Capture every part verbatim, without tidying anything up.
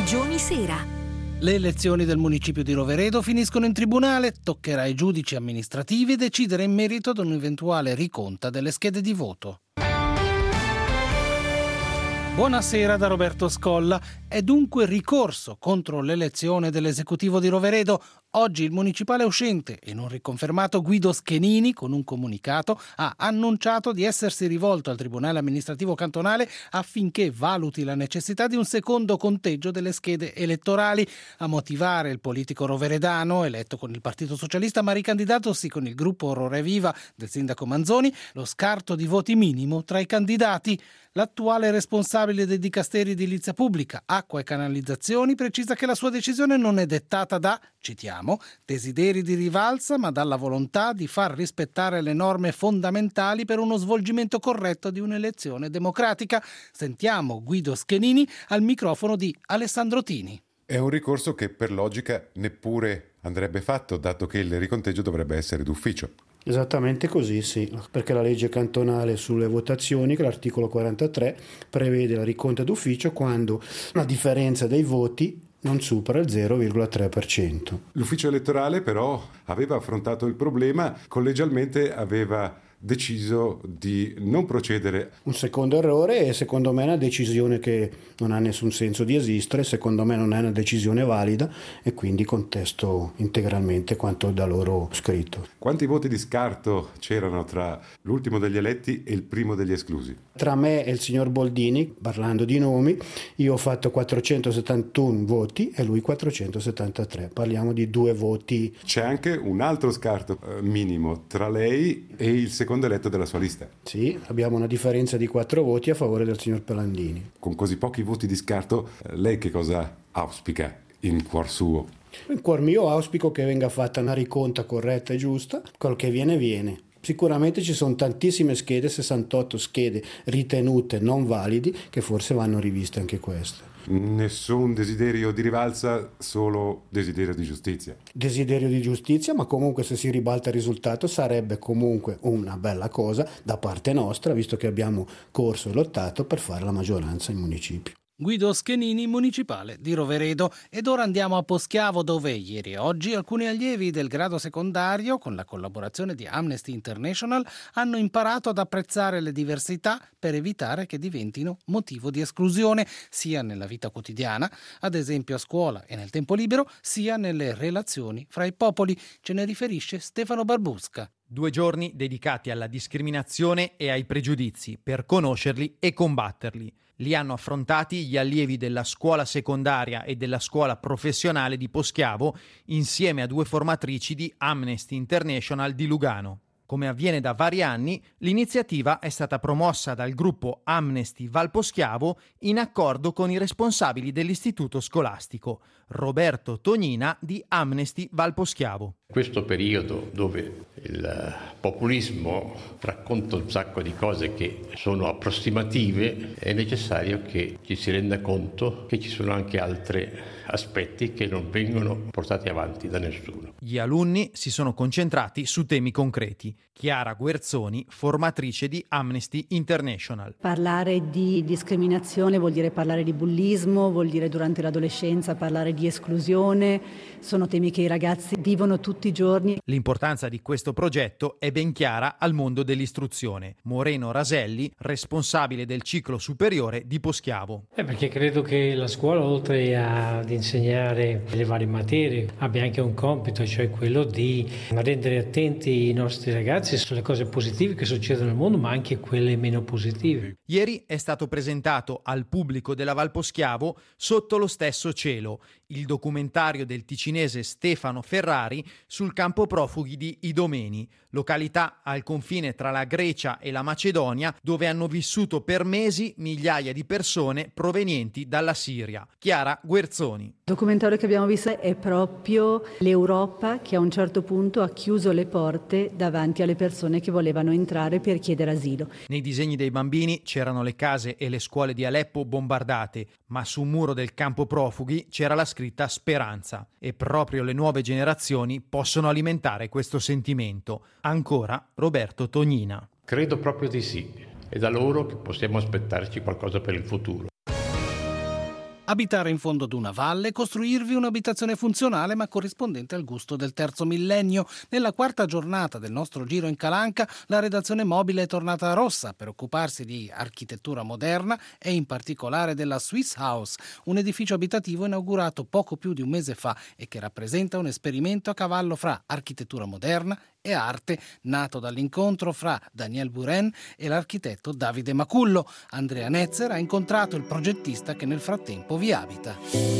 Regioni Sera. Le elezioni del municipio di Roveredo finiscono in tribunale, toccherà ai giudici amministrativi decidere in merito ad un'eventuale riconta delle schede di voto. Buonasera da Roberto Scolla. È dunque ricorso contro l'elezione dell'esecutivo di Roveredo. Oggi il municipale uscente e non riconfermato Guido Schenini, con un comunicato, ha annunciato di essersi rivolto al Tribunale amministrativo cantonale affinché valuti la necessità di un secondo conteggio delle schede elettorali. A motivare il politico roveredano, eletto con il Partito Socialista ma ricandidatosi con il gruppo Roreviva del sindaco Manzoni, lo scarto di voti minimo tra i candidati. L'attuale responsabile dei dicasteri di edilizia pubblica, acqua e canalizzazioni precisa che la sua decisione non è dettata da, citiamo, desideri di rivalsa, ma dalla volontà di far rispettare le norme fondamentali per uno svolgimento corretto di un'elezione democratica. Sentiamo Guido Schenini al microfono di Alessandro Tini. È un ricorso che per logica neppure andrebbe fatto, dato che il riconteggio dovrebbe essere d'ufficio. Esattamente così, sì, perché la legge cantonale sulle votazioni, l'articolo quarantatré, prevede la riconta d'ufficio quando la differenza dei voti non supera il zero virgola tre per cento. L'ufficio elettorale però aveva affrontato il problema, collegialmente aveva deciso di non procedere. Un secondo errore, e secondo me è una decisione che non ha nessun senso di esistere, secondo me non è una decisione valida e quindi contesto integralmente quanto da loro scritto. Quanti voti di scarto c'erano tra l'ultimo degli eletti e il primo degli esclusi? Tra me e il signor Boldini, parlando di nomi, io ho fatto quattrocentosettantuno voti e lui quattrocentosettantatré. Parliamo di due voti. C'è anche un altro scarto eh, minimo tra lei e il secondo eletto della sua lista. Sì, abbiamo una differenza di quattro voti a favore del signor Pelandini. Con così pochi voti di scarto, eh, lei che cosa auspica in cuor suo? In cuor mio auspico che venga fatta una riconta corretta e giusta. Quel che viene viene. Sicuramente ci sono tantissime schede, sessantotto schede ritenute non validi, che forse vanno riviste anche queste. Nessun desiderio di rivalsa, solo desiderio di giustizia. Desiderio di giustizia, ma comunque se si ribalta il risultato sarebbe comunque una bella cosa da parte nostra, visto che abbiamo corso e lottato per fare la maggioranza in municipio. Guido Schenini, municipale di Roveredo. Ed ora andiamo a Poschiavo, dove ieri e oggi alcuni allievi del grado secondario, con la collaborazione di Amnesty International, hanno imparato ad apprezzare le diversità per evitare che diventino motivo di esclusione, sia nella vita quotidiana, ad esempio a scuola e nel tempo libero, sia nelle relazioni fra i popoli. Ce ne riferisce Stefano Barbusca. Due giorni dedicati alla discriminazione e ai pregiudizi, per conoscerli e combatterli. Li hanno affrontati gli allievi della scuola secondaria e della scuola professionale di Poschiavo insieme a due formatrici di Amnesty International di Lugano. Come avviene da vari anni, l'iniziativa è stata promossa dal gruppo Amnesty Val Poschiavo in accordo con i responsabili dell'istituto scolastico, Roberto Tognina di Amnesty Val Poschiavo. Questo periodo dove il populismo racconta un sacco di cose che sono approssimative, è necessario che ci si renda conto che ci sono anche altri aspetti che non vengono portati avanti da nessuno. Gli alunni si sono concentrati su temi concreti. Chiara Guerzoni, formatrice di Amnesty International. Parlare di discriminazione vuol dire parlare di bullismo, vuol dire durante l'adolescenza parlare di esclusione, sono temi che i ragazzi vivono tutti i giorni. L'importanza di questo progetto è ben chiara al mondo dell'istruzione. Moreno Raselli, responsabile del ciclo superiore di Poschiavo. Eh perché credo che la scuola, oltre ad insegnare le varie materie, abbia anche un compito, cioè quello di rendere attenti i nostri ragazzi sulle cose positive che succedono nel mondo, ma anche quelle meno positive. Ieri è stato presentato al pubblico della Val Poschiavo Sotto lo stesso cielo, il documentario del ticinese Stefano Ferrari sul campo profughi di Idomeni, località al confine tra la Grecia e la Macedonia, dove hanno vissuto per mesi migliaia di persone provenienti dalla Siria. Chiara Guerzoni. Il documentario che abbiamo visto è proprio l'Europa che a un certo punto ha chiuso le porte davanti alle persone che volevano entrare per chiedere asilo. Nei disegni dei bambini c'erano le case e le scuole di Aleppo bombardate, ma su un muro del campo profughi c'era la scritta Speranza. E proprio le nuove generazioni possono alimentare questo sentimento. Ancora Roberto Tognina. Credo proprio di sì. È da loro che possiamo aspettarci qualcosa per il futuro. Abitare in fondo ad una valle, costruirvi un'abitazione funzionale ma corrispondente al gusto del terzo millennio. Nella quarta giornata del nostro giro in Calanca, la redazione mobile è tornata a Rossa per occuparsi di architettura moderna e in particolare della Swiss House, un edificio abitativo inaugurato poco più di un mese fa e che rappresenta un esperimento a cavallo fra architettura moderna e arte, nato dall'incontro fra Daniel Buren e l'architetto Davide Macullo. Andrea Netzer ha incontrato il progettista che nel frattempo vi abita.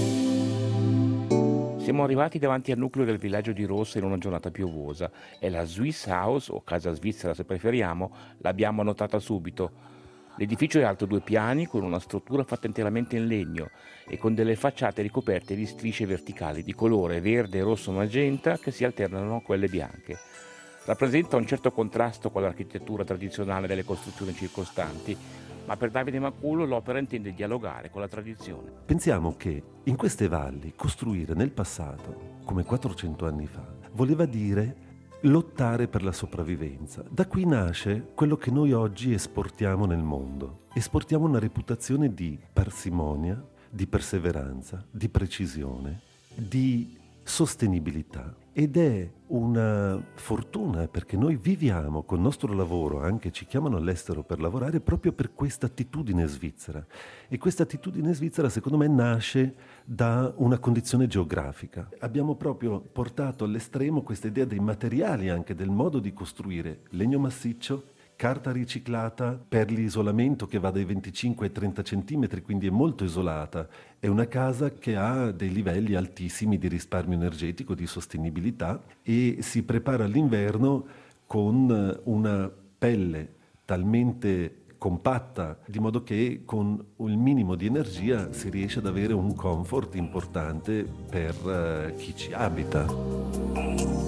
Siamo arrivati davanti al nucleo del villaggio di Rossa in una giornata piovosa e la Swiss House, o casa svizzera se preferiamo, l'abbiamo notata subito. L'edificio è alto due piani con una struttura fatta interamente in legno e con delle facciate ricoperte di strisce verticali di colore verde, rosso, magenta che si alternano a quelle bianche. Rappresenta un certo contrasto con l'architettura tradizionale delle costruzioni circostanti, ma per Davide Macullo l'opera intende dialogare con la tradizione. Pensiamo che in queste valli costruire nel passato, come quattrocento anni fa, voleva dire lottare per la sopravvivenza. Da qui nasce quello che noi oggi esportiamo nel mondo. Esportiamo una reputazione di parsimonia, di perseveranza, di precisione, di sostenibilità. Ed è una fortuna perché noi viviamo col nostro lavoro, anche ci chiamano all'estero per lavorare, proprio per questa attitudine svizzera. E questa attitudine svizzera secondo me nasce da una condizione geografica. Abbiamo proprio portato all'estremo questa idea dei materiali, anche del modo di costruire: legno massiccio, carta riciclata per l'isolamento che va dai venticinque ai trenta centimetri, quindi è molto isolata. È una casa che ha dei livelli altissimi di risparmio energetico, di sostenibilità, e si prepara all'inverno con una pelle talmente compatta, di modo che con il minimo di energia si riesce ad avere un comfort importante per uh, chi ci abita.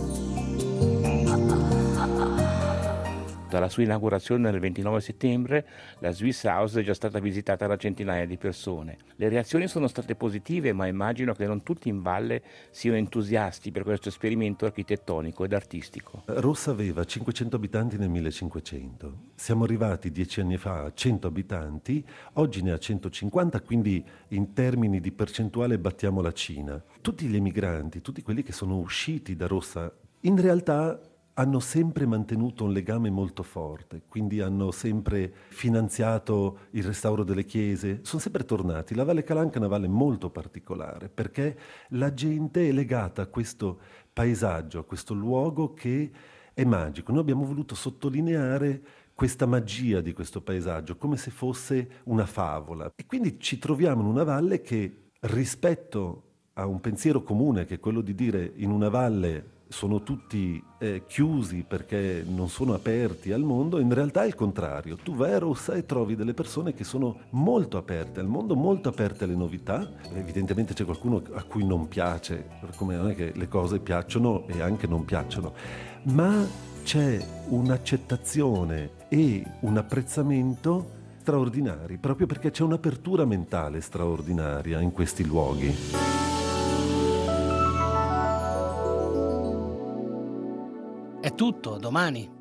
Dalla sua inaugurazione nel ventinove settembre, la Swiss House è già stata visitata da centinaia di persone. Le reazioni sono state positive, ma immagino che non tutti in valle siano entusiasti per questo esperimento architettonico ed artistico. Rossa aveva cinquecento abitanti nel millecinquecento. Siamo arrivati dieci anni fa a cento abitanti, oggi ne ha centocinquanta, quindi in termini di percentuale battiamo la Cina. Tutti gli emigranti, tutti quelli che sono usciti da Rossa, in realtà hanno sempre mantenuto un legame molto forte, quindi hanno sempre finanziato il restauro delle chiese, sono sempre tornati. La Valle Calanca è una valle molto particolare perché la gente è legata a questo paesaggio, a questo luogo che è magico. Noi abbiamo voluto sottolineare questa magia di questo paesaggio, come se fosse una favola. E quindi ci troviamo in una valle che, rispetto a un pensiero comune, che è quello di dire in una valle sono tutti eh, chiusi perché non sono aperti al mondo, in realtà è il contrario. Tu vai a Rossa e trovi delle persone che sono molto aperte al mondo, molto aperte alle novità. Evidentemente c'è qualcuno a cui non piace, come non è che le cose piacciono e anche non piacciono, ma c'è un'accettazione e un apprezzamento straordinari, proprio perché c'è un'apertura mentale straordinaria in questi luoghi. È tutto, a domani.